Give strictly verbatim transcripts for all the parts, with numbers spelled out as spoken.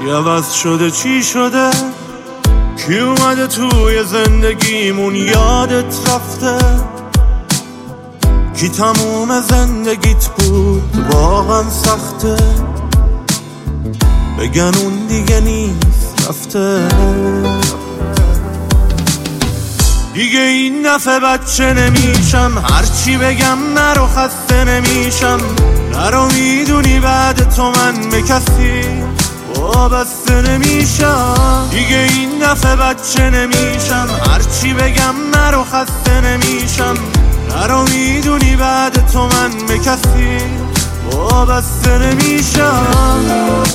چی عوض شده چی شده، کی اومده توی زندگیمون یادت رفته، کی تموم زندگیت بود واقعا سخته، بگن اون دیگه نیست رفته. دیگه این دفعه بچه نمیشم، هرچی بگم نرو خسته نمیشم، نرو میدونی بعد تو من به کسی وابسته نمیشم. دیگه این دفعه بچه نمیشم، هرچی بگم نرو خسته نمیشم، نرو میدونی بعد تو من به کسی وابسته نمیشم.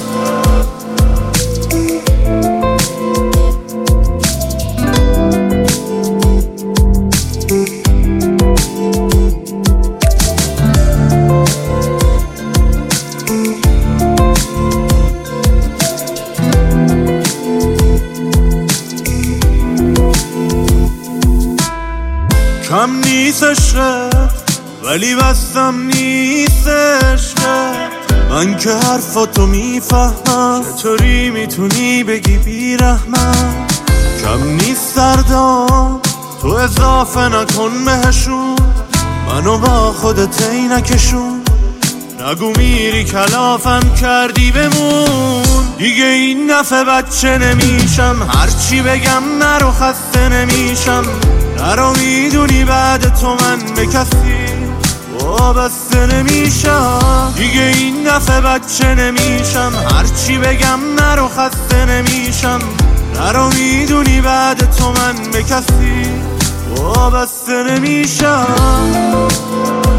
کم نیست عشقت ولی بستم نیست عشقت، من که حرفاتو میفهمم، چطوری میتونی بگی بیرحمت. کم نیست سردام تو اضافه نکن بهشون، منو با خودت ای نکشون، نگو میری کلافم کردی بمون. دیگه این دفعه بچه نمیشم، هرچی بگم نرو خسته نمیشم، نرو میدونی بعد تو من به کسی وابسته نمیشم. دیگه این دفعه بچه نمیشم، هرچی بگم نرو خسته نمیشم، نرو میدونی بعد تو من به کسی وابسته نمیشم.